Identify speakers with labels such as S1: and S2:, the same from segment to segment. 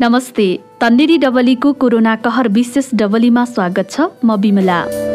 S1: नमस्ते, तन्नेरी डबलीको कोरोना कहर विशेष डबलीमा स्वागत छ। म बिमला।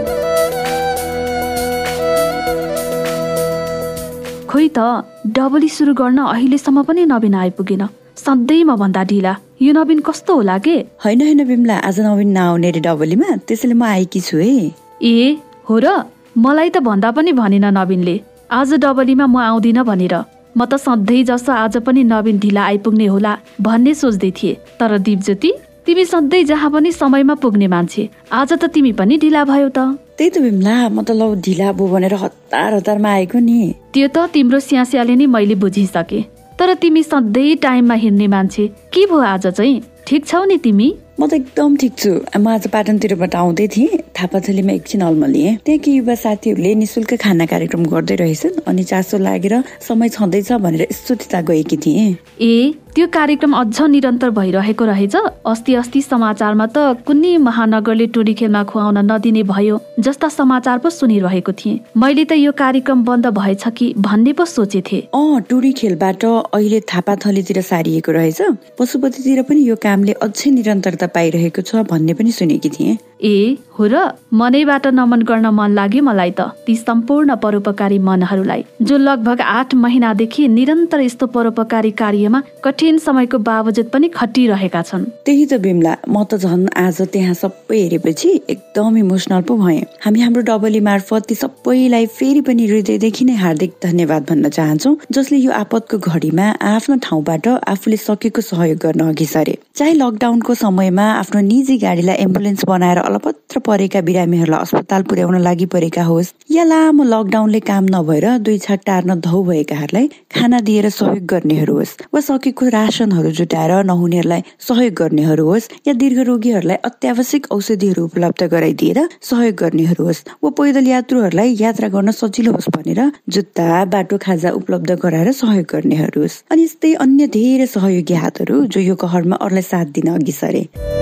S1: खोइ त डबली सुरु गर्न अहिलेसम्म पनि नवीन आइपुगेन। सधैँ भन्दा ढिला। यो नवीन कस्तो होला के?
S2: होइन बिमला, आज नवीन नआउने रे डबलीमा, त्यसैले म आएकी छु है।
S1: ए हो र? मलाई त भन्दा पनि भनेन नवीनले आज डबलीमा म आउँदिन भनेर। म त सधैँ जसो आज पनि नवीन ढिला आइपुग्ने होला भन्ने सोच्दै थिए। तर दिपज्योति, तिमी सधैँ जहाँ पनि समयमा पुग्ने मान्छे, आज त तिमी पनि ढिला भयो त।
S2: त्यही त बिमला, म त लौ ढिला बो भनेर हतारमा आएको नि।
S1: त्यो त तिम्रो स्यास्याले नै मैले बुझिसके। तर तिमी सधैँ टाइममा हिँड्ने मान्छे, के भयो आज चाहिँ? ठिक छौ नि तिमी?
S2: म त एकदम ठिक छु। म आज पाटनतिरबाट आउँदै थिएँ, थापाथलीमा एकछिन अल्मलिएँ। त्यहाँ केही युवा साथीहरूले निशुल्क खाना कार्यक्रम गर्दै रहेछन् अनि चासो लागेर समय छँदैछ भनेर यसो त्यता गएकी थिएँ।
S1: ए, त्यो कार्यक्रम अझ निरन्तर भइरहेको रहेछ। अस्ति समाचारमा त कुनै महानगरले टोली खेलमा खुवाउन नदिने भयो जस्ता समाचार पो सुनिरहेको थिएँ। मैले त यो कार्यक्रम बन्द भएछ कि भन्ने पो सोचेथे।
S2: टोली खेलबाट अहिले थापाथलीतिर सारिएको रहेछ। पशुपतितिर पनि यो कामले अझै निरन्तरता पाइरहेको छ भन्ने पनि सुनेकी थिएँ।
S1: ए हो र? मनैबाट नमन गर्न मन लाग्यो मलाई त ती सम्पूर्ण परोपकारी मनहरूलाई जो लगभग 8 महिनादेखि निरन्तर यस्तो परोपकारी कार्यमा कठिन समयको बावजुद पनि खटिरहेका छन्।
S2: त्यही त बिमला, म त झन् आज त्यहाँ सबै हेरेपछि एकदम इमोसनल पो भएँ। हामी हाम्रो डबली मार्फत ती सबैलाई फेरि पनि हृदयदेखि नै हार्दिक धन्यवाद भन्न चाहन्छौँ, जसले यो आपतको घडीमा आफ्नो ठाउँबाट आफूले सकेको सहयोग गर्न अघि सरे। चाहे लकडाउनको समयमा आफ्नो निजी गाडीलाई एम्बुलेन्स बनाएर अलपत्र परेका बिरामीहरूलाई अस्पताल पुर्याउन लागि परेका होस्, या लामो लकडाउनले काम नभएर 2 छाक टार्न धौ भएकाहरूलाई खाना दिएर सहयोग गर्नेहरू होस्, वा सकेको राशनहरू जुटाएर नहुनेहरूलाई सहयोग गर्नेहरू होस्, या दीर्घ रोगीहरूलाई अत्यावश्यक औषधिहरू उपलब्ध गराइदिएर सहयोग गर्नेहरू होस्, वा पैदल यात्रुहरूलाई यात्रा गर्न सजिलो होस् भनेर जुत्ता, बाटो खाजा उपलब्ध गराएर सहयोग गर्नेहरू होस्, अनि यस्तै अन्य धेरै सहयोगी हातहरू जो यो कहरमा अरूलाई साथ दिन अघि सरे।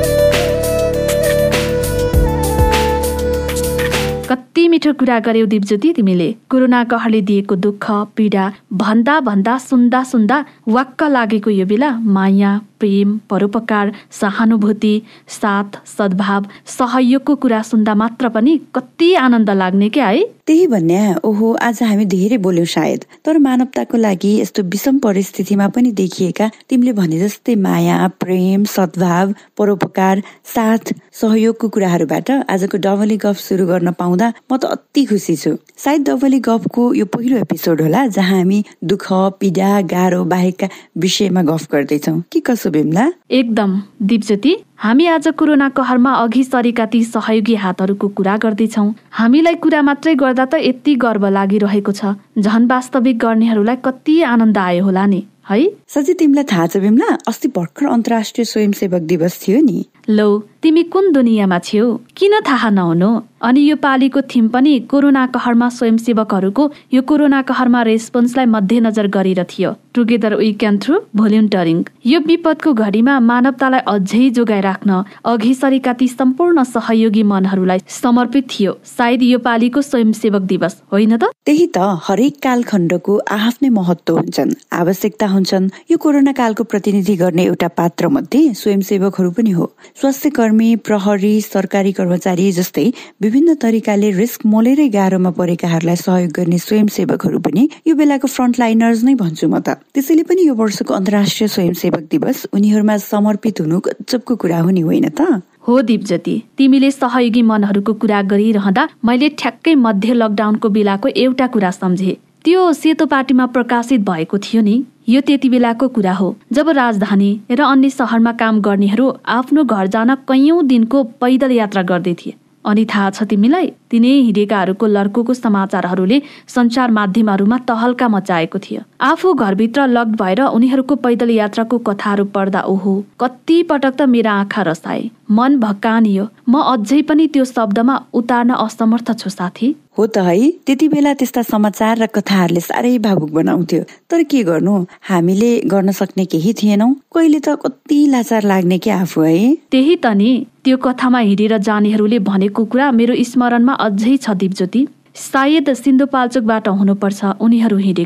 S1: कति मिठो कुरा गर्यौ दिपज्योति तिमीले। कोरोना कहरले दिएको दुःख पीडा भन्दा सुन्दा वाक्क लागेको यो बेला माया, प्रेम, परोपकार, सहानुभूति, साथ, सद्भाव, सहयोगको कुरा सुन्दा मात्र पनि कति आनन्द लाग्ने क्या है?
S2: त्यही भन्ने। ओहो, आज हामी धेरै बोल्यौं सायद, तर मानवताको लागि यस्तो विषम परिस्थितिमा पनि देखिएका तिमीले भने जस्तै माया, प्रेम, सद्भाव, परोपकार, साथ, सहयोगको कुराहरूबाट आजको डबली गफ सुरु गर्न पाउँदा म त अति खुसी छु। सायद डबली गफको यो पहिलो एपिसोड होला जहाँ हामी दुःख, पीडा, गाह्रो बाहेकका विषयमा गफ गर्दैछौँ, कि कसो बिमला?
S1: एकदम दिपज्योति, हामी आज कोरोना कहरमा अघि सरेका ती सहयोगी हातहरूको कुरा गर्दैछौँ। हामीलाई कुरा मात्रै गर्दा त यति गर्व लागिरहेको छ, झन् वास्तविक गर्नेहरूलाई कति आनन्द आयो होला नि है?
S2: साँच्चै तिमीलाई थाहा छ बिमला, अस्ति भर्खर अन्तर्राष्ट्रिय स्वयंसेवक दिवस थियो नि।
S1: लौ, तिमी कुन दुनियाँमा छेउ? किन थाहा नहुनु? अनि यो पालीको थिम पनि कोरोना कहरमा स्वयंसेवकहरूको यो कोरोना कहरमा रेस्पोन्सलाई मध्यनजर गरेर थियो। Together we can through volunteering. यो विपदको घडीमा मानवतालाई अझै जोगाइराख्न अघि सरेका ती सम्पूर्ण सहयोगी मनहरूलाई समर्पित थियो सायद यो पालीको स्वयंसेवक दिवस, होइन त?
S2: त्यही त, हरेक कालखण्डको आफ्नै महत्त्व हुन्छन्, आवश्यकता हुन्छन्। यो कोरोना कालको प्रतिनिधि गर्ने एउटा पात्र मध्ये स्वयंसेवकहरू पनि हो। स्वास्थ्य कर्मी, प्रहरी, सरकारी कर्मचारी जस्तै विभिन्न तरिकाले रिस्क मोलेरै गाह्रोमा परेकाहरूलाई सहयोग गर्ने स्वयंसेवकहरू पनि यो बेलाको फ्रन्टलाइनर्स नै भन्छु म त। त्यसैले पनि यो वर्षको अन्तर्राष्ट्रिय स्वयंसेवक दिवस उनीहरूमा समर्पित हुनु गजबको कुरा हो नि, होइन त?
S1: हो दिपज्योति, तिमीले सहयोगी मनहरूको कुरा गरिरहँदा मैले ठ्याक्कै मध्य लकडाउनको बेलाको एउटा कुरा सम्झे। त्यो सेतो पाटीमा प्रकाशित भएको थियो नि। यो त्यति बेलाको कुरा हो जब राजधानी र अन्य शहरमा काम गर्नेहरू आफ्नो घर जान कैयौं दिनको पैदल यात्रा गर्दै थिए। अनि थाहा छ तिमीलाई, तिनै हिँडेकाहरूको लड्कोको समाचारहरूले सञ्चार माध्यमहरूमा तहल्का मचाएको थियो। आफू घरभित्र लक्ड भएर उनीहरूको पैदल यात्राको कथाहरू पढ्दा ओहो, कति पटक त मेरा आँखा रसाए, मन भक्कानियो। म अझै पनि त्यो शब्दमा उतार्न असमर्थ छु साथी।
S2: हो त है, त्यति बेला त्यस्ता समाचार र कथाहरूले साह्रै भावुक बनाउँथ्यो। तर के गर्नु, हामीले गर्न सक्ने केही थिएनौं। कहिले त कति लाचार लाग्ने के आफू है।
S1: त्यही त नि, त्यो कथामा हिँडेर जानेहरूले भनेको कुरा मेरो स्मरणमा अझै छ दिपज्योति। सायद सिन्धुपाल्चोकबाट हुनुपर्छ उनीहरू हिँडेको।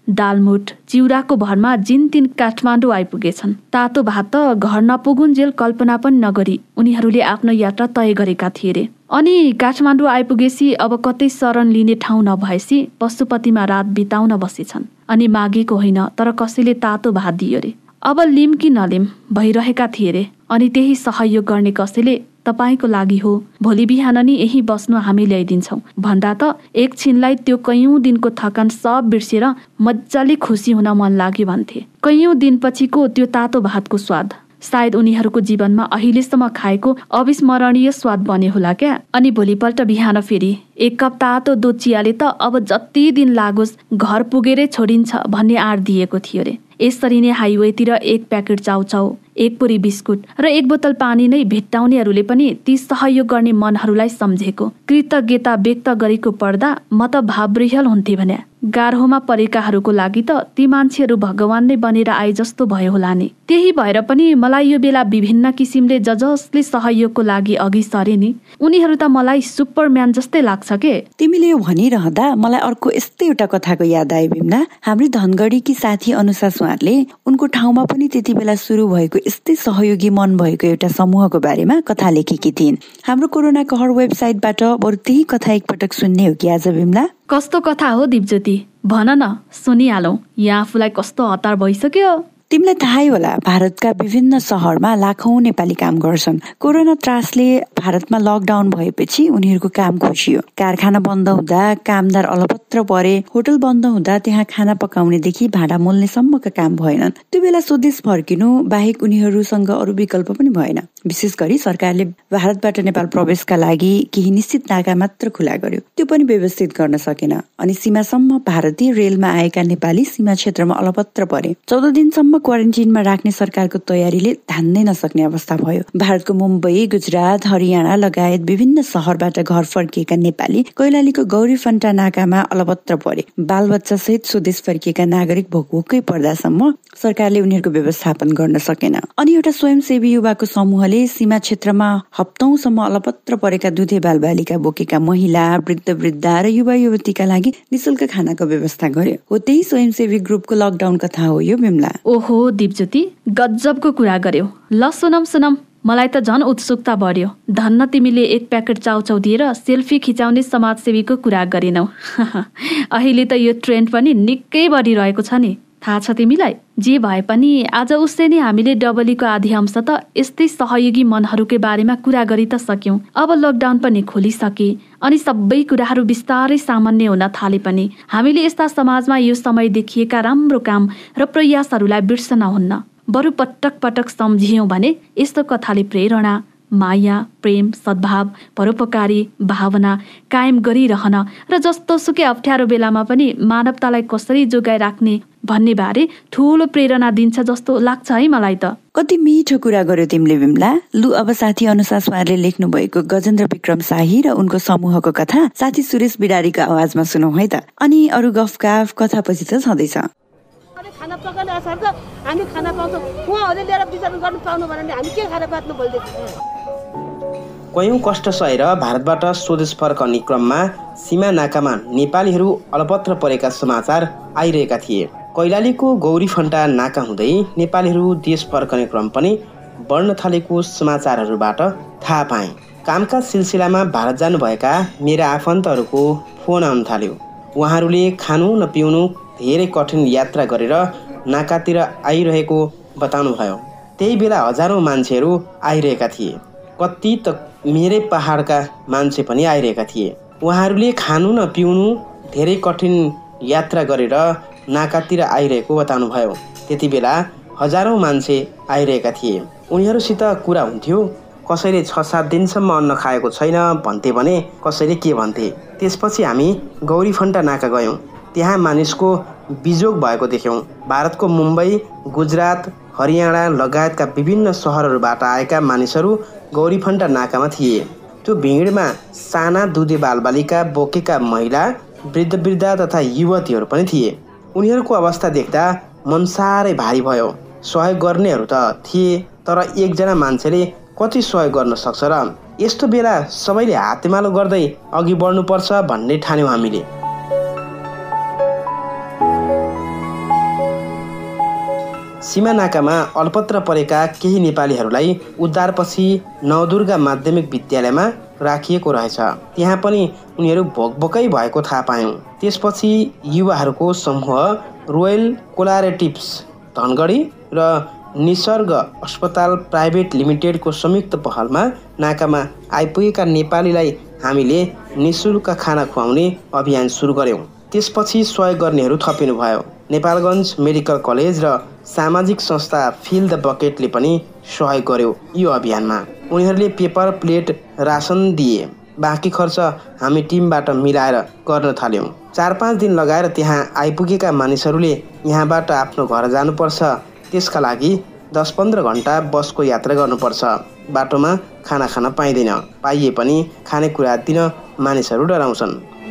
S1: दालमुट चिउराको भरमा जिन तिन काठमाडौँ आइपुगेछन्। तातो भात त घर नपुगुन्जेल कल्पना पनि नगरी उनीहरूले आफ्नो यात्रा तय गरेका थिए रे। अनि काठमाडौँ आइपुगेसी अब कतै शरण लिने ठाउँ नभएसी पशुपतिमा रात बिताउन बसेछन्। अनि मागेको होइन तर कसैले तातो भात दियो रे। अब लिम कि नलिम भइरहेका थिए रे। अनि त्यही सहयोग गर्ने कसैले तपाईको लागि हो, भोलि बिहान नि यही बस्नु हामी ल्याइदिन्छौँ भन्दा त एकछिनलाई त्यो कैयौँ दिनको थकान सब बिर्सेर मजाले खुसी हुन मन लाग्यो भन्थे। कैयौँ दिनपछिको त्यो तातो भातको स्वाद सायद उनीहरूको जीवनमा अहिलेसम्म खाएको अविस्मरणीय स्वाद बन्यो होला क्या। अनि भोलिपल्ट बिहान फेरि एक कप तातो दुध चियाले त अब जति दिन लागोस् घर पुगेरै छोडिन्छ भन्ने आँट दिएको थियो रे। यसरी नै हाइवेतिर एक प्याकेट चाउचाउ, एक पुरी बिस्कुट र एक बोतल पानी नै भेट्टाउनेहरूले पनि ती सहयोग गर्ने मनहरूलाई सम्झेको कृतज्ञता व्यक्त गरेको पढ्दा म त भावविह्वल हुन्थे भने। गाह्रोमा परेकाहरूको लागि त ती मान्छेहरू भगवान नै बनेर आए जस्तो भयो होला नि। त्यही भएर पनि मलाई यो बेला विभिन्न किसिमले जसले सहयोगको लागि अघि सरे नि उनीहरू त मलाई सुपरम्यान जस्तै लाग्छ के।
S2: तिमीले यो भनिरहँदा मलाई अर्को यस्तै एउटा कथाको याद आयो बिमला। हाम्रै धनगढीकी साथी अनुसा सुवारले उनको ठाउँमा पनि त्यति बेला सुरु भएको यस्तै सहयोगी मन भएको एउटा समूहको बारेमा कथा लेखेकी थिइन्। हाम्रो कोरोना कहर वेबसाइटबाट बरु त्यही कथा एकपटक सुन्ने हो कि आज बिमला?
S1: कस्तो कथा हो दिपज्योति, भन न सुनिहालौं। यहाँ आफूलाई कस्तो हतार भइसक्यो।
S2: तिमीलाई थाहै होला भारतका विभिन्न शहरमा लाखौं नेपाली काम गर्छन्। कोरोना त्रासले भारतमा लकडाउन भएपछि उनीहरूको काम खोसियो। कारखाना बन्द हुँदा कामदार अलपत्र परे, होटल बन्द हुँदा त्यहाँ खाना पकाउनेदेखि भाडा मोल्नेसम्मका काम भएनन्। त्यो बेला स्वदेश फर्किनु बाहेक उनीहरूसँग अरू विकल्प पनि भएन। विशेष गरी सरकारले भारतबाट नेपाल प्रवेशका लागि केही निश्चित नाका मात्र खुला गर्यो, त्यो पनि व्यवस्थित गर्न सकेन। अनि सीमासम्म भारतीय रेलमा आएका नेपाली सीमा क्षेत्रमा अलपत्र परे। 14 दिनसम्म क्वारेन्टिनमा राख्ने सरकारको तयारीले धान्नै नसक्ने अवस्था भयो। भारतको मुम्बई, गुजरात, हरियाणा लगायत विभिन्न शहरबाट घर फर्किएका नेपाली कैलालीको गौरीफन्टा नाकामा अलपत्र परे। बालबच्चा सहित स्वदेश फर्किएका नागरिक भोकभोकै पर्दासम्म सरकारले उनीहरूको व्यवस्थापन गर्न सकेन। अनि एउटा स्वयंसेवी युवाको समूहले सीमा क्षेत्रमा हप्तौंसम्म अलपत्र परेका दुधे बालबालिका बोकेका महिला, वृद्ध वृद्धा र युवा युवतीका लागि निशुल्क खानाको व्यवस्था गर्यो। हो त्यही स्वयंसेवी ग्रुपको लकडाउन कथा हो यो बिमला।
S1: ओहो दिपज्योति, गजबको कुरा गर्यो। ल सुनम मलाई त झन उत्सुकता बढ्यो। धन्न तिमीले एक प्याकेट चाउचाउ दिएर सेल्फी खिचाउने समाजसेवीको कुरा गरेनौ। अहिले त यो ट्रेन्ड पनि निकै बढिरहेको छ नि, थाहा छ तिमीलाई? जे भए पनि आज उसै नै हामीले डबलीको आधी अंश त यस्तै सहयोगी मनहरूकै बारेमा कुरा गरि त सक्यौं। अब लकडाउन पनि खोलिसके अनि सबै कुराहरू बिस्तारै सामान्य हुन थाले पनि हामीले यस्ता समाजमा यो समय देखिएका राम्रो काम र प्रयासहरूलाई बिर्सन हुन्न। बरु पटक पटक सम्झियौं भने यस्तो कथाले प्रेरणा, माया, प्रेम, सद्भाव, परोपकारी भावना कायम गरिरहन र जस्तो सुकै अप्ठ्यारो बेलामा पनि मानवतालाई कसरी जोगाइ राख्ने भन्ने बारे ठूलो प्रेरणा दिन्छ जस्तो लाग्छ है मलाई त।
S2: कति मिठो कुरा गर्यो तिमीले बिमला। लु अब साथी अनुसा सुवारले लेख्नु भएको गजेन्द्र विक्रम शाही र उनको समूहको कथा साथी सुरेश बिडारीको आवाजमा सुनौ है त। अनि अरू गफगाफ कथापछि त छँदैछ।
S3: खाना पकाउने असर त हामी खाना पाउँछौँ, उहाँहरूले लिएर विचार गर्नु पाउनु भने हामी के खाना बाँच्नु बोल्दैछौँ।
S4: कयौं कष्ट सहेर भारतबाट स्वदेश फर्कने क्रममा सीमा नाकामा नेपालीहरू अलपत्र परेका समाचार आइरहेका थिए। कैलालीको गौरीफन्टा नाका हुँदै नेपालीहरू देश फर्कने क्रम पनि बढ्न थालेको समाचारहरूबाट थाहा पाएँ। कामका सिलसिलामा भारत जानुभएका मेरा आफन्तहरूको फोन आउन थाल्यो। उहाँहरूले खानु न पिउनु धेरै कठिन यात्रा गरेर नाकातिर आइरहेको बताउनुभयो। त्यही बेला हजारौं मान्छेहरू आइरहेका थिए। कति त मेरै पहाडका मान्छे पनि आइरहेका थिए। उहाँहरूले खानु न पिउनु धेरै कठिन यात्रा गरेर नाकातिर आइरहेको बताउनुभयो। त्यति बेला हजारौं मान्छे आइरहेका थिए। उनीहरूसित कुरा हुन्थ्यो। कसैले 6-7 दिनसम्म अन्न खाएको छैन भन्थे भने कसैले के भन्थे। त्यसपछि हामी गौरीफन्टा नाका गयौँ। त्यहाँ मानिसको बिजोग भएको देख्यौँ। भारतको मुम्बई, गुजरात, हरियाणा लगायतका विभिन्न सहरहरूबाट आएका मानिसहरू गौरीफन्टा नाकामा थिए। त्यो भिडमा साना दुधे बालबालिका बोकेका महिला, वृद्ध वृद्धा तथा युवतीहरू पनि थिए। उनीहरूको अवस्था देख्दा मन साह्रै भारी भयो। सहयोग गर्नेहरू त थिए, तर एकजना मान्छेले कति सहयोग गर्न सक्छ र? यस्तो बेला सबैले हातेमालो गर्दै अघि बढ्नुपर्छ भन्ने ठान्यौँ हामीले। सीमा नाकामा अल्पत्र परेका केही नेपालीहरूलाई उद्धारपछि नवदुर्गा माध्यमिक विद्यालयमा राखिएको रहेछ। त्यहाँ पनि उनीहरू भोकभोकै भएको थाहा पायौँ। त्यसपछि युवाहरूको समूह रोयल कोलारेटिभ्स धनगढी र निसर्ग अस्पताल प्राइभेट लिमिटेडको संयुक्त पहलमा नाकामा आइपुगेका नेपालीलाई हामीले निःशुल्क खाना खुवाउने अभियान सुरु गर्यौँ। त्यसपछि सहयोग गर्नेहरू थपिनुभयो। नेपालगञ्ज मेडिकल कलेज र सामाजिक संस्था फिल द बकेटले पनि सहयोग गर्यो। यो अभियानमा उनीहरूले पेपर प्लेट रासन दिए। बाँकी खर्च हामी टिमबाट मिलाएर गर्न थाल्यौँ। 4-5 दिन लगाएर त्यहाँ आइपुगेका मानिसहरूले यहाँबाट आफ्नो घर जानुपर्छ। त्यसका लागि 10-15 घन्टा बसको यात्रा गर्नुपर्छ। बाटोमा खाना खान पाइँदैन। पाइए पनि खानेकुरा दिन मानिसहरू डराउँछन्।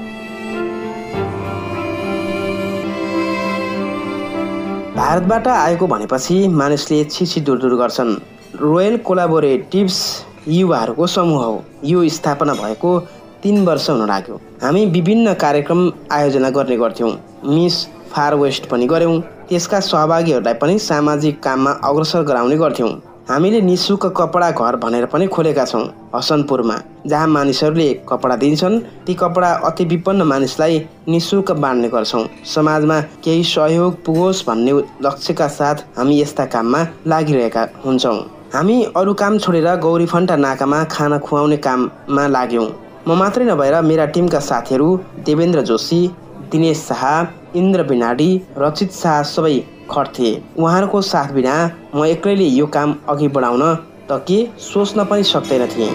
S4: भारतबाट आएको भनेपछि मानिसले छिछि दूर गर्छन्। रोयल कोलाबोरेटिभ्स युवाहरूको समूह हो। यो स्थापना भएको 3 वर्ष हुन लाग्यो। हामी विभिन्न कार्यक्रम आयोजना गर्ने गर्थ्यौँ। मिस फार वेस्ट पनि गऱ्यौँ। त्यसका सहभागीहरूलाई पनि सामाजिक काममा अग्रसर गराउने गर्थ्यौँ। हामीले निःशुल्क कपडा घर भनेर पनि खोलेका छौँ हसनपुरमा, जहाँ मानिसहरूले कपडा दिन्छन्। ती कपडा अति विपन्न मानिसलाई निःशुल्क बाँड्ने गर्छौँ। समाजमा केही सहयोग पुगोस् भन्ने लक्ष्यका साथ हामी यस्ता काममा लागिरहेका हुन्छौँ। हामी अरू काम छोडेर गौरीफन्टा नाकामा खाना खुवाउने काममा लाग्यौँ। म मात्रै नभएर मेरा टिमका साथीहरू देवेन्द्र जोशी, दिनेश शाह, इन्द्र बिनाडी, रचित शाह सबै खट्थे। उहाँहरूको साथ बिना म एक्लैले यो काम अघि बढाउन त के सोच्न पनि सक्दैन थिएँ।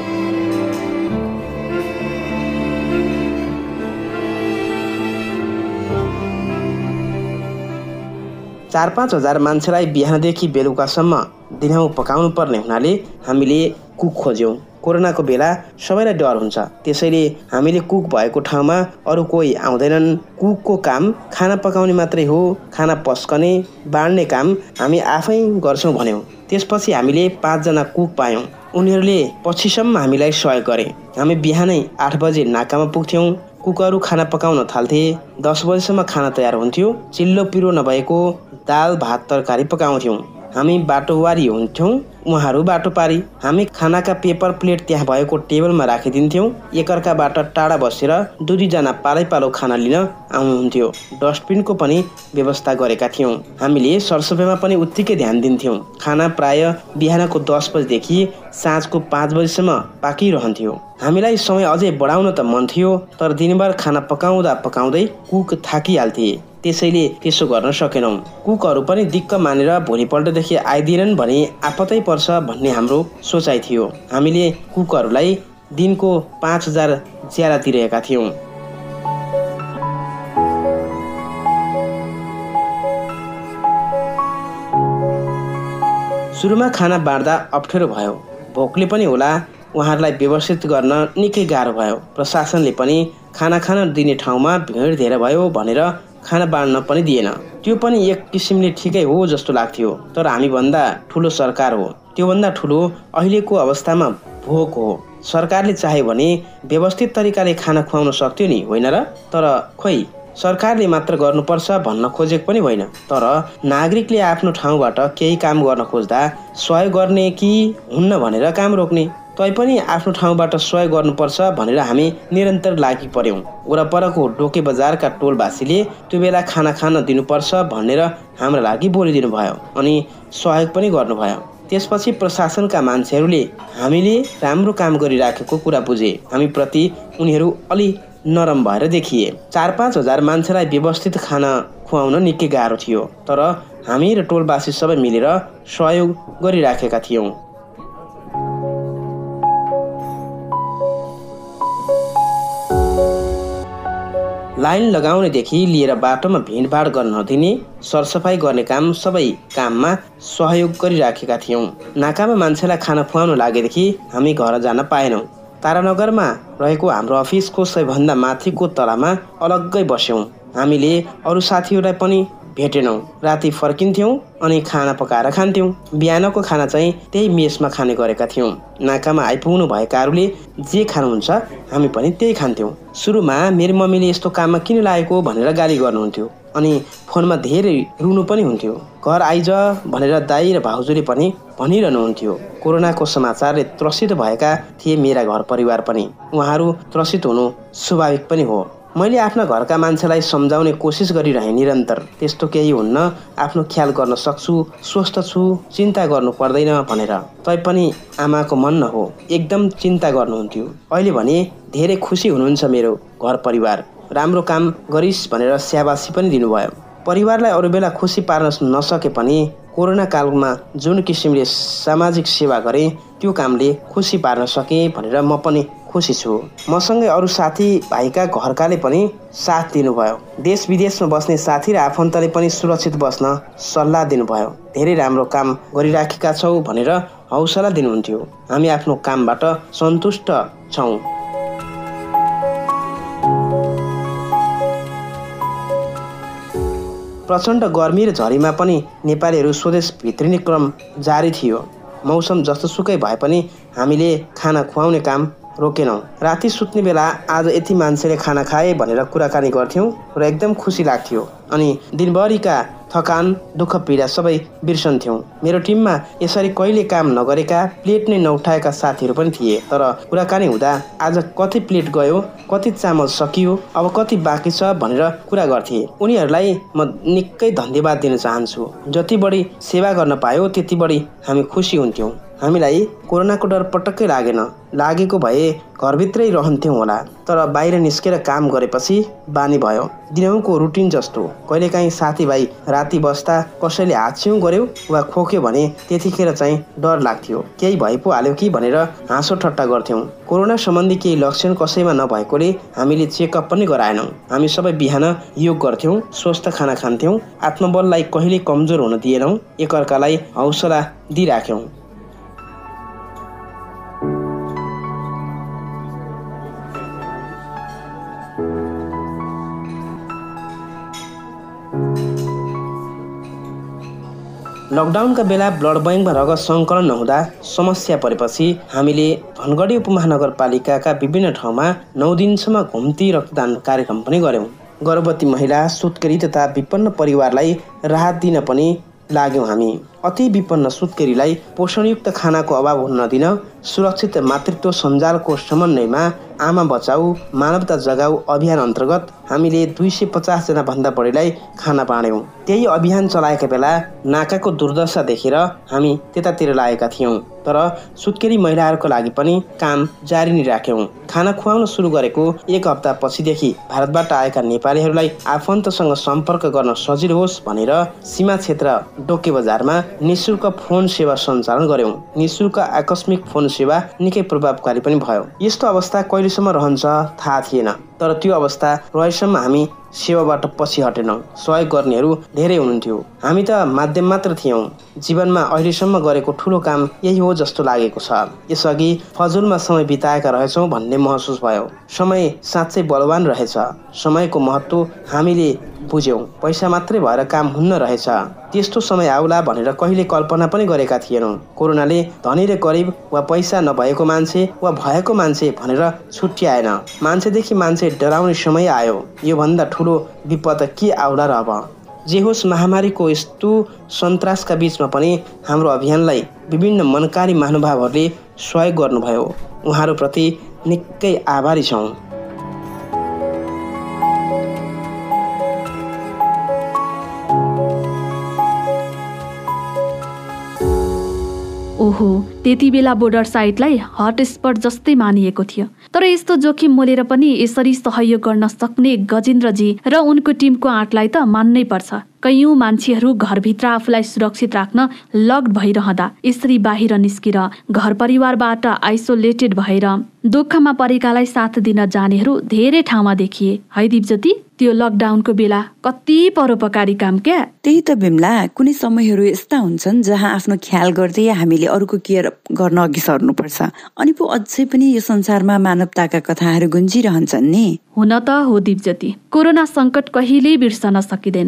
S4: 4-5 हजार मान्छेलाई बिहानदेखि बेलुकासम्म दिनहुँ पकाउनु पर्ने हुनाले हामीले कुक खोज्यौँ। कोरोनाको बेला सबैलाई डर हुन्छ, त्यसैले हामीले कुक भएको ठाउँमा अरू कोही आउँदैनन्। कुकको काम खाना पकाउने मात्रै हो, खाना पस्कने बाँड्ने काम हामी आफै गर्छौँ भन्यौँ। त्यसपछि हामीले 5 जना कुक पायौँ। उनीहरूले पछिसम्म हामीलाई सहयोग गरे। हामी बिहानै 8 बजे नाकामा पुग्थ्यौँ। कुकहरू खाना पकाउन थाल्थे। 10 बजेसम्म खाना तयार हुन्थ्यो। चिल्लो पिरो नभएको दाल भात तरकारी पकाउँथ्यौँ। हामी बाटोवारी हुन्थ्यौँ, उहाँहरू बाटो पारी। हामी खानाका पेपर प्लेट त्यहाँ भएको टेबलमा राखिदिन्थ्यौँ। एकअर्काबाट टाढा बसेर 2-2 जना पालै खाना लिन आउनुहुन्थ्यो। डस्टबिनको पनि व्यवस्था गरेका थियौँ। हामीले सरसफाइमा पनि उत्तिकै ध्यान दिन्थ्यौँ। खाना प्राय बिहानको 10 बजेदेखि साँझको 5 बजेसम्म पाकिरहन्थ्यो। हामीलाई समय अझै बढाउन त मन थियो, तर दिनभर खाना पकाउँदा पकाउँदै कुक थाकिहाल्थे। त्यसैले त्यसो गर्न सकेनौँ। कुकहरू पनि दिक्क मानेर भोलिपल्टदेखि आइदिएनन् भने आपतै पर्छ भन्ने हाम्रो सोचाइ थियो। हामीले कुकहरूलाई दिनको 5000 ज्याला तिरेका थियौँ। सुरुमा खाना बाँड्दा अप्ठ्यारो भयो। भोकले पनि होला, उहाँहरूलाई व्यवस्थित गर्न निकै गाह्रो भयो। प्रशासनले पनि खाना खान दिने ठाउँमा भिड धेरै भयो भनेर खाना बाँड्न पनि दिएन। त्यो पनि एक किसिमले ठिकै हो जस्तो लाग्थ्यो, तर हामीभन्दा ठुलो सरकार हो। त्योभन्दा ठुलो अहिलेको अवस्थामा भोक हो। सरकारले चाह्यो भने व्यवस्थित तरिकाले खाना खुवाउन सक्थ्यो नि, होइन र? तर खोइ, सरकारले मात्र गर्नुपर्छ भन्न खोजेको पनि होइन। तर नागरिकले आफ्नो ठाउँबाट केही काम गर्न खोज्दा सहयोग गर्ने कि हुन्न भनेर काम रोक्ने। तैपनि आफ्नो ठाउँबाट सहयोग गर्नुपर्छ भनेर हामी निरन्तर लागि पर्यौँ। वरपरको डोके बजारका टोलवासीले त्यो बेला खाना खान दिनुपर्छ भनेर हाम्रा लागि बोलिदिनु भयो अनि सहयोग पनि गर्नुभयो। त्यसपछि प्रशासनका मान्छेहरूले हामीले राम्रो काम गरिराखेको कुरा बुझे। हामीप्रति उनीहरू अलि नरम भएर देखिए। 4-5 हजार मान्छेलाई व्यवस्थित खाना खुवाउन निकै गाह्रो थियो, तर हामी र टोलवासी सबै मिलेर सहयोग गरिराखेका थियौँ। लाइन लगाउनेदेखि लिएर बाटोमा भिडभाड गर्न नदिने, सरसफाइ गर्ने काम सबै काममा सहयोग गरिराखेका थियौँ। नाकामा मान्छेलाई खाना खुवाउन लागेदेखि हामी घर जान पाएनौँ। तारानगरमा रहेको हाम्रो अफिसको सबैभन्दा माथिको तलामा अलग्गै बस्यौँ। हामीले अरू साथीहरूलाई पनि भेटेनौँ। राति फर्किन्थ्यौँ अनि खाना पकाएर खान्थ्यौँ। बिहानको खाना चाहिँ त्यही मेसमा खाने गरेका थियौँ। नाकामा आइपुग्नु भएकाहरूले जे खानुहुन्छ हामी पनि त्यही खान्थ्यौँ। सुरुमा मेरो मम्मीले यस्तो काममा किन लागेको भनेर गाली गर्नुहुन्थ्यो अनि फोनमा धेरै रुनु पनि हुन्थ्यो। घर आइज भनेर दाई र भाउजूले पनि भनिरहनुहुन्थ्यो। कोरोनाको समाचारले त्रसित भएका थिए मेरा घर परिवार पनि। उहाँहरू त्रसित हुनु स्वाभाविक पनि हो। मैले आफ्ना घरका मान्छेलाई सम्झाउने कोसिस गरिरहेँ निरन्तर। त्यस्तो केही हुन्न, आफ्नो ख्याल गर्न सक्छु, स्वस्थ छु, चिन्ता गर्नु पर्दैन भनेर। तैपनि आमाको मन न हो, एकदम चिन्ता गर्नुहुन्थ्यो। अहिले भने धेरै खुसी हुनुहुन्छ मेरो घर परिवार। राम्रो काम गरिस् भनेर स्याबासी पनि दिनुभयो। परिवारलाई अरू बेला खुसी पार्न नसके पनि कोरोना कालमा जुन किसिमले सामाजिक सेवा गरेँ त्यो कामले खुसी पार्न सकेँ भनेर म पनि खुसी छु। मसँगै अरू साथी भाइका घरकाले पनि साथ दिनुभयो। देश विदेशमा बस्ने साथी र आफन्तले पनि सुरक्षित बस्न सल्लाह दिनुभयो। धेरै राम्रो काम गरिराखेका छौ भनेर हौसला दिनुहुन्थ्यो। हामी आफ्नो कामबाट सन्तुष्ट छौँ। प्रचण्ड गर्मी र झरीमा पनि नेपालीहरू स्वदेश भित्रिने क्रम जारी थियो। मौसम जस्तोसुकै भए पनि हामीले खाना खुवाउने काम रोकेनौँ। राति सुत्ने बेला आज यति मान्छेले खाना खाए भनेर कुराकानी गर्थ्यौँ र एकदम खुसी लाग्थ्यो अनि दिनभरिका थकान दुःख पीडा सबै बिर्सन्थ्यौँ। मेरो टिममा यसरी कहिले काम नगरेका प्लेट नै नउठाएका साथीहरू पनि थिए। तर कुराकानी हुँदा आज कति प्लेट गयो, कति चामल सकियो, अब कति बाँकी छ भनेर कुरा गर्थे। उनीहरूलाई म निकै धन्यवाद दिन चाहन्छु। जति बढी सेवा गर्न पायो त्यति बढी हामी खुसी हुन्थ्यौँ। हामीलाई कोरोनाको डर पटक्कै लागेन। लागेको भए घरभित्रै रहन्थ्यौँ होला। तर बाहिर निस्केर काम गरेपछि बानी भयो, दिनहुँको रुटिन जस्तो। कहिलेकाहीँ साथीभाइ राति बस्दा कसैले हाछ्यौँ गर्यो वा खोक्यो भने त्यतिखेर चाहिँ डर लाग्थ्यो, केही भइ पो हाल्यो कि भनेर हाँसो ठट्टा गर्थ्यौँ। कोरोना सम्बन्धी केही लक्षण कसैमा नभएकोले हामीले चेकअप पनि गराएनौँ। हामी सबै बिहान योग गर्थ्यौँ, स्वस्थ खाना खान्थ्यौँ, आत्मबललाई कहिले कमजोर हुन दिएनौँ, एकअर्कालाई हौसला दिइराख्यौँ। लकडाउनका बेला ब्लड ब्याङ्कमा रगत सङ्कलन नहुँदा समस्या परेपछि हामीले धनगढी उपमहानगरपालिकाका विभिन्न ठाउँमा 9 दिनसम्म घुम्ती रक्तदान कार्यक्रम पनि गऱ्यौँ। गर्भवती महिला, सुत्केरी तथा विपन्न परिवारलाई राहत दिन पनि लाग्यौँ हामी। अति विपन्न सुत्केरीलाई पोषणयुक्त खानाको अभाव हुन नदिन सुरक्षित मातृत्व सञ्जालको समन्वयमा आमा बचाऊ मानवता जगाऊ अभियान अन्तर्गत हामीले 250 जना भन्दा बढीलाई खाना बाँड्यौँ। त्यही अभियान चलाएका बेला नाकाको दुर्दशा देखेर हामी त्यतातिर लागेका थियौँ। तर सुत्केरी महिलाहरूको लागि पनि काम जारी नै राख्यौँ। खाना खुवाउन सुरु गरेको 1 हप्ता पछिदेखि भारतबाट आएका नेपालीहरूलाई आफन्तसँग सम्पर्क गर्न सजिलो होस् भनेर सीमा क्षेत्र डोके बजारमा निःशुल्क फोन सेवा सञ्चालन गर्यौँ। निःशुल्क आकस्मिक फोन सेवा निकै प्रभावकारी पनि भयो। यस्तो अवस्था कहिलेसम्म रहन्छ थाहा थिएन, तर त्यो अवस्था रहेसम्म हामी सेवाबाट पछि हटेनौँ। सहयोग गर्नेहरू धेरै हुनुहुन्थ्यो, हामी त माध्यम मात्र थियौँ। जीवनमा अहिलेसम्म गरेको ठुलो काम यही हो जस्तो लागेको छ। यसअघि फजुलमा समय बिताएका रहेछौँ भन्ने महसुस भयो। समय साँच्चै बलवान रहेछ। समयको महत्त्व हामीले बुझ्यौँ। पैसा मात्रै भएर काम हुन्न रहेछ। त्यस्तो समय आउला भनेर कहिले कल्पना पनि गरेका थिएनौँ। कोरोनाले धनी र गरिब वा पैसा नभएको मान्छे वा भएको मान्छे भनेर छुट्याएन। मान्छेदेखि मान्छे डराउने समय आयो। योभन्दा ठुलो विपद के आउला र अब? जे होस्, महामारीको यस्तो सन्तासका बीचमा पनि हाम्रो अभियानलाई विभिन्न मनकारी महानुभावहरूले सहयोग गर्नुभयो। उहाँहरूप्रति निकै आभारी छौँ।
S1: ओहो, त्यति बेला बोर्डर साइटलाई हटस्पट जस्तै मानिएको थियो। तर यस्तो जोखिम मोलेर पनि यसरी सहयोग गर्न सक्ने गजेन्द्रजी र उनको टिमको आँटलाई त मान्नै पर्छ। कैयौं मान्छेहरू घरभित्र आफूलाई सुरक्षित राख्न लक्ड भइरहँदा यसरी बाहिर निस्केर घर परिवारबाट आइसोलेटेड भएर दुःखमा परेकालाई साथ दिन जानेहरू धेरै ठाउँमा देखिए है दिपज्योति? त्यो लकडाउनको बेला कति परोपकारी काम क्या।
S2: त्यही त बिमला, कुनै समयहरू यस्ता हुन्छन् जहाँ आफ्नो ख्याल गर्दै हामीले अरूको केयर गर्न अघि सर्नुपर्छ। अनि पो अझै पनि यो संसारमा मानवताका कथाहरू गुन्जिरहन्छन् नि।
S1: हुन त हो दिपज्योति, कोरोना संकट कहिल्यै बिर्सन सकिँदैन।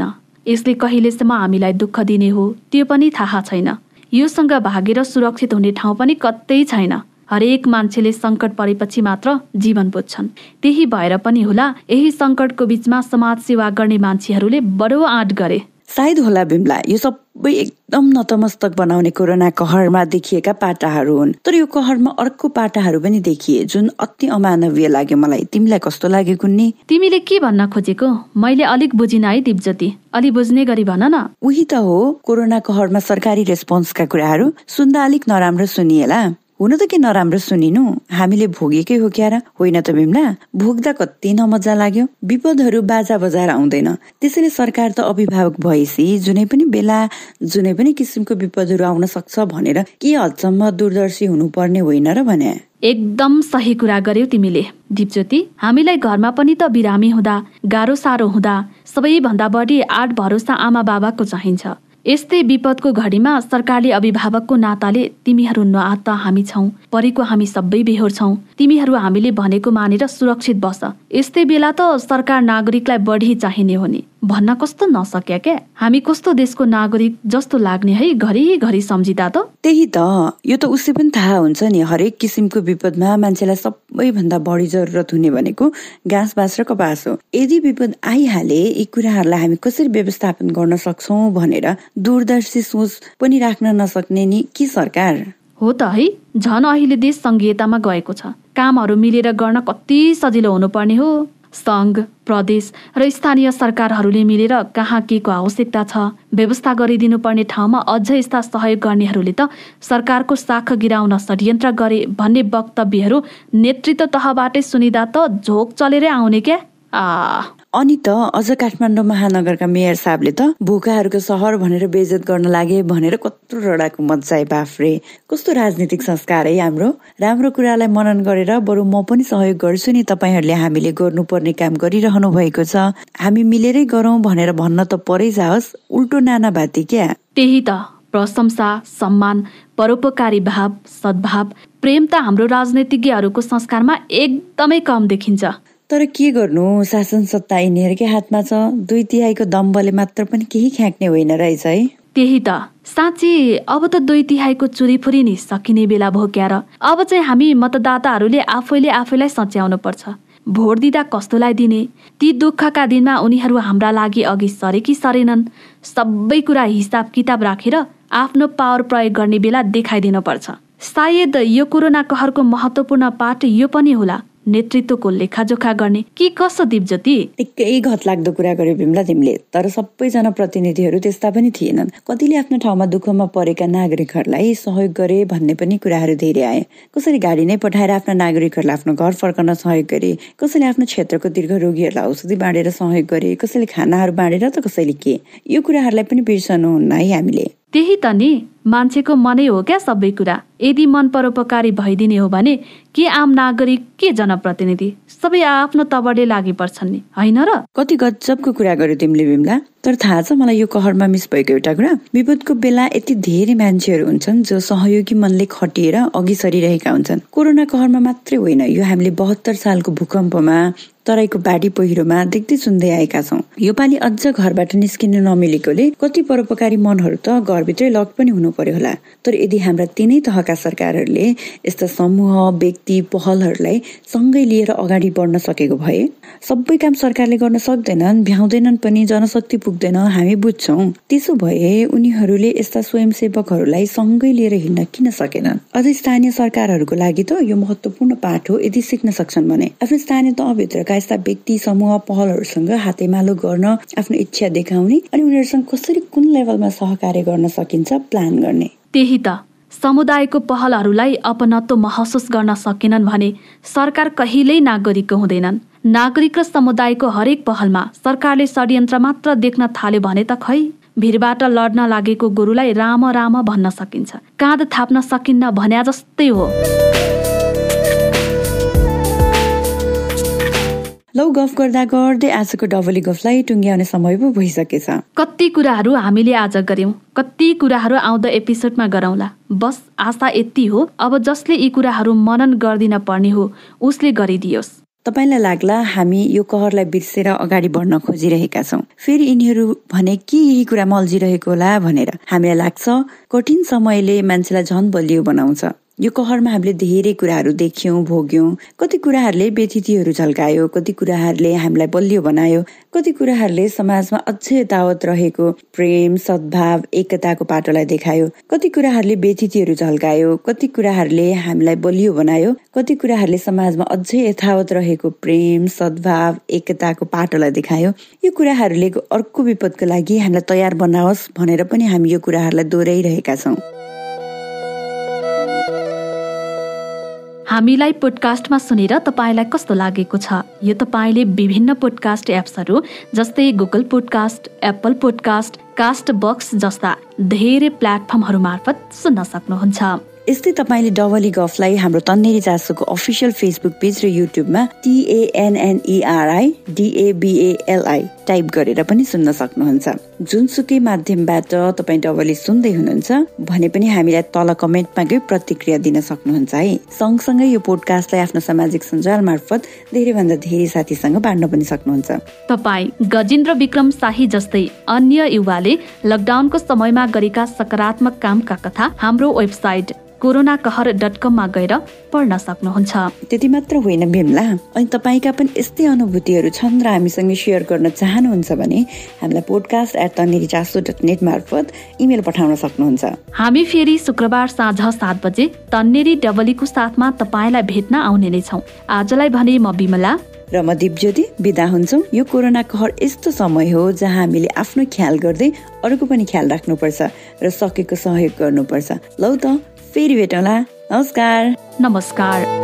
S1: यसले कहिलेसम्म हामीलाई दुःख दिने हो त्यो पनि थाहा छैन। योसँग भागेर सुरक्षित हुने ठाउँ पनि कतै छैन। हरेक मान्छेले सङ्कट परेपछि मात्र जीवन बुझ्छन्। त्यही भएर पनि होला यही सङ्कटको बीचमा समाज सेवा गर्ने मान्छेहरूले बडो आँट गरे।
S2: सायद होला बिमला, यो सबै एकदम नतमस्तक बनाउने कोरोना कहरमा देखिएका पाटाहरू हुन्। तर यो कहरमा अर्को पाटाहरू पनि देखिए जुन अति अमानवीय लाग्यो मलाई। तिमीलाई कस्तो लाग्यो कुन्नी?
S1: तिमीले के भन्न खोजेको? मैले अलिक बुझिन है दिपज्योति, अलि बुझ्ने गरी भन न।
S2: उही त हो, कोरोना कहरमा सरकारी रेस्पोन्सका कुराहरू सुन्दा अलिक नराम्रो सुनिएला। हुन त के नराम्रो सुनिनु, हामीले भोगेकै हो क्यार? होइन त बिमला, भोग्दा कति नमजा लाग्यो। विपदहरू बाजा बजाएर आउँदैन, त्यसैले सरकार त अभिभावक भएपछि जुनै पनि बेला जुनै पनि किसिमको विपदहरू आउन सक्छ भनेर के हदसम्म दूरदर्शी हुनुपर्ने होइन र भने।
S1: एकदम सही कुरा गर्यौ तिमीले दिपज्योति। हामीलाई घरमा पनि त बिरामी हुँदा, गाह्रो साह्रो हुँदा सबैभन्दा बढी आँट भरोसा आमा बाबाको चाहिन्छ। यस्तै विपदको घडीमा सरकारले अभिभावकको नाताले तिमीहरू नआत हामी छौं, परेको हामी सबै बेहोर छौं, तिमीहरू हामीले भनेको मानेर सुरक्षित बस, यस्तै बेला त सरकार नागरिकलाई बढी चाहिने हो नि भन्न कस्तो नसक्या क्या? हामी कस्तो देशको नागरिक जस्तो लाग्ने है घरिघरि सम्झिँदा त।
S2: त्यही त, यो त उसै पनि थाहा हुन्छ नि, हरेक किसिमको विपदमा मान्छेलाई सबैभन्दा बढी जरुरत हुने भनेको घाँस बाँस र कपास हो। यदि विपद आइहाले यी कुराहरूलाई हामी कसरी व्यवस्थापन गर्न सक्छौं भनेर दूरदर्शी सोच पनि राख्न नसक्ने नि के सरकार
S1: हो त है। झन अहिले देश संघीयतामा गएको छ, कामहरू मिलेर गर्न कति सजिलो हुनुपर्ने हो। संघ, प्रदेश र स्थानीय सरकारहरूले मिलेर कहाँ के को आवश्यकता छ व्यवस्था गरिदिनु पर्ने ठाउँमा अझ यस्ता सहयोग गर्नेहरूले त सरकारको शाख गिराउन षड्यन्त्र गरे भन्ने वक्तव्यहरू नेतृत्व तहबाटै सुनिदा त झोक चलेरै आउने क्या।
S2: अनि त अझ काठमाडौँ महानगरका मेयर साहबले त भोकाहरूको सहर भनेर बेइज्जत गर्न लागे भनेर कत्रो रडाको मज्जाए। बाफ्रे, कस्तो राजनीतिक संस्कार है हाम्रो। राम्रो कुरालाई मनन गरेर बरु म पनि सहयोग गर्छु नि, तपाईहरूले हामीले गर्नुपर्ने काम गरिरहनु भएको छ, हामी मिलेरै गरौँ भनेर भन्न त परै जाओस्, उल्टो नाना बाती क्या।
S1: त्यही त, प्रशंसा, सम्मान, परोपकारी भाव, सद्भाव, प्रेम त हाम्रो राजनीतिज्ञहरूको संस्कारमा एकदमै कम देखिन्छ।
S2: तर के गर्नु, शासन सत्ता यिनीहरूकै हातमा छ। 2/3 दम्बले मात्र पनि केही ख्याक्ने होइन रहेछ है।
S1: त्यही त, साँच्ची अब त 2/3 चुरीफुरी नि सकिने बेला भो क्यार। अब चाहिँ हामी मतदाताहरूले आफैले आफैलाई सच्याउनु पर्छ। भोट दिँदा कस्तोलाई दिने, ती दुःखका दिनमा उनीहरू हाम्रा लागि अघि सरे कि सरेनन्, सबै कुरा हिसाब किताब राखेर आफ्नो पावर प्रयोग गर्ने बेला देखाइदिनु पर्छ। सायद यो कोरोना कहरको महत्त्वपूर्ण पाठ यो पनि होला, नेतृत्वको लेखाजोखा गर्ने। के कसो दिपज्योति?
S2: निकै घतलाग्दो कुरा गर्यो बिमला तिमीले। तर सबै जनप्रतिनिधिहरू त्यस्ता पनि थिएनन्। कतिले आफ्नो ठाउँमा दुःखमा परेका नागरिकहरूलाई सहयोग गरे भन्ने पनि कुराहरू धेरै आए। कसैले गाडी नै पठाएर आफ्ना नागरिकहरूलाई आफ्नो घर फर्कन सहयोग गरे, कसैले आफ्नो क्षेत्रको दीर्घ रोगीहरूलाई औषधि बाँडेर सहयोग गरे, कसैले खानाहरू बाँडेर त कसैले के। यो कुराहरूलाई पनि बिर्सनुहुन्न है हामीले।
S1: त्यही त नि, मान्छेको मनै हो क्या सबै कुरा। यदि मन परोपकारी भइदिने हो भने के आम नागरिक के जनप्रतिनिधि सबै आफ्नो तबरले लागि पर्छन् नि, होइन र?
S2: कति गजबको कुरा गर्यो तिमीले बिमला। तर थाहा छ मलाई यो कहरमा मिस भएको एउटा कुरा, विपदको बेला यति धेरै मान्छेहरू हुन्छन् जो सहयोगी मनले खटिएर अघि सरिरहेका हुन्छन्। कोरोना कहरमा मात्रै होइन, यो हामीले 72 सालको भूकम्पमा, तराईको बाढी पहिरोमा देख्दै सुन्दै आएका छौँ। यो पालि अझ घरबाट निस्किन नमिलेकोले कति परोपकारी मनहरू त घरभित्रै लक पनि हुनु पर्यो होला। तर यदि हाम्रा तीनै तहका सरकारहरूले यस्ता समूह, व्यक्ति, पहलहरूलाई सँगै लिएर अगाडि बढ्न सकेको भए, सबै काम सरकारले गर्न सक्दैनन्, भ्याउँदैनन् पनि, जनशक्ति पुग्दैन, हामी बुझ्छौँ। त्यसो भए उनीहरूले यस्ता स्वयंसेवकहरूलाई सँगै लिएर हिँड्न किन सकेनन्? अझ स्थानीय सरकारहरूको लागि त यो महत्त्वपूर्ण पाठ हो। यदि सिक्न सक्छन् भने आफ्नो स्थानीय तहभित्रका यस्ता व्यक्ति, समूह, पहलहरूसँग हातेमालो गर्न, आफ्नो इच्छा देखाउने अनि उनीहरूसँग कसरी कुन लेभलमा सहकार्य गर्न सकिन्छ प्लान गर्ने।
S1: त्यही त, समुदायको पहलहरूलाई अपनत्व महसुस गर्न सकेनन् भने सरकार कहिल्यै नागरिकको हुँदैनन्। नागरिक र समुदायको हरेक पहलमा सरकारले षड्यन्त्र मात्र देख्न थाल्यो भने त खै, भिरबाट लड्न लागेको गोरुलाई राम राम भन्न सकिन्छ, काँध थाप्न सकिन्न भन्या जस्तै हो।
S2: लौ गफ गर्दा गर्दै आजको डबली गफलाई टुङ्ग्याउने समय पो भइसकेछ।
S1: कति कुराहरू हामीले आज गर्यौं, कति कुराहरू आउँदो एपिसोडमा गरौँला। बस आशा यति हो, अब जसले यी कुराहरू मनन गर्दिन पर्ने हो उसले गरिदियोस्।
S2: तपाईलाई लाग्ला हामी यो कहरलाई बिर्सेर अगाडि बढ्न खोजिरहेका छौं, फेरि यिनीहरू भने के यही कुरा मल्झिरहेको होला भनेर। हामीलाई लाग्छ कठिन समयले मान्छेलाई झन बलियो बनाउँछ। यो कहरमा हामीले धेरै कुराहरू देख्यौं, भोग्यौं। कति कुराहरूले व्यथितिहरू झल्कायो, कति कुराहरूले हामीलाई बलियो बनायो, कति कुराहरूले समाजमा अझै यतावत रहेको प्रेम, सद्भाव, एकताको पाटोलाई देखायो। कति कुराहरूले व्यथितिहरू झल्कायो, कति कुराहरूले हामीलाई बलियो बनायो, कति कुराहरूले समाजमा अझै यथावत रहेको प्रेम, सद्भाव, एकताको पाटोलाई देखायो। यो कुराहरूले अर्को विपदको लागि हामीलाई तयार बनाओस् भनेर पनि हामी यो कुराहरूलाई दोहोऱ्याइरहेका छौं।
S1: हामीलाई पोडकास्टमा सुनेर तपाईलाई कस्तो लागेको छ? यो तपाईले विभिन्न पोडकास्ट एप्सहरू जस्तै Google podcast, Apple podcast, Castbox जस्ता धेरै प्लेटफर्महरू मार्फत सुन्न सक्नुहुन्छ।
S2: यस्तै तपाईले डबली गफलाई हाम्रो तन्नेरी चासोको अफिसियल फेसबुक पेज र युट्युबमा TANNERI DABALI टाइप गरेर पनि सुन्न सक्नुहुन्छ। जुनसुकै माध्यमबाट तपाईँ डबली सुन्दै हुनुहुन्छ भने पनि हामीलाई तल कमेन्टमा गई प्रतिक्रिया दिन सक्नुहुन्छ है। सँगसँगै यो पोडकास्टलाई आफ्नो सामाजिक सञ्जाल मार्फत धेरैभन्दा धेरै साथीसँग बाँड्न पनि सक्नुहुन्छ।
S1: तपाईँ गजेन्द्र विक्रम शाही जस्तै अन्य युवाले लकडाउनको समयमा गरेका सकारात्मक कामका कथा हाम्रो वेबसाइट coronakahar.com मा गएर पढ्न सक्नुहुन्छ।
S2: त्यति मात्र होइन बिमला, अनि तपाईका पनि यस्तै अनुभूतिहरू छन् र हामीसँग सेयर गर्न चाहनुहुन्छ भने हामीलाई podcast@tannerichaso.net मार्फत इमेल पठाउन सक्नुहुन्छ।
S1: हामी फेरि शुक्रबार साँझ 7 बजे तन्नेरी डबलीको साथमा तपाईलाई भेट्न आउने नै छौं। आजलाई भने म बिमला
S2: र म दिपज्योति बिदा हुन्छौं। यो कोरोना कहर यस्तो समय हो जहाँ हामीले आफ्नो ख्याल गर्दै अरूको पनि ख्याल राख्नुपर्छ र सकेको सहयोग गर्नुपर्छ। लौ त फेरि भेटौँला। नमस्कार।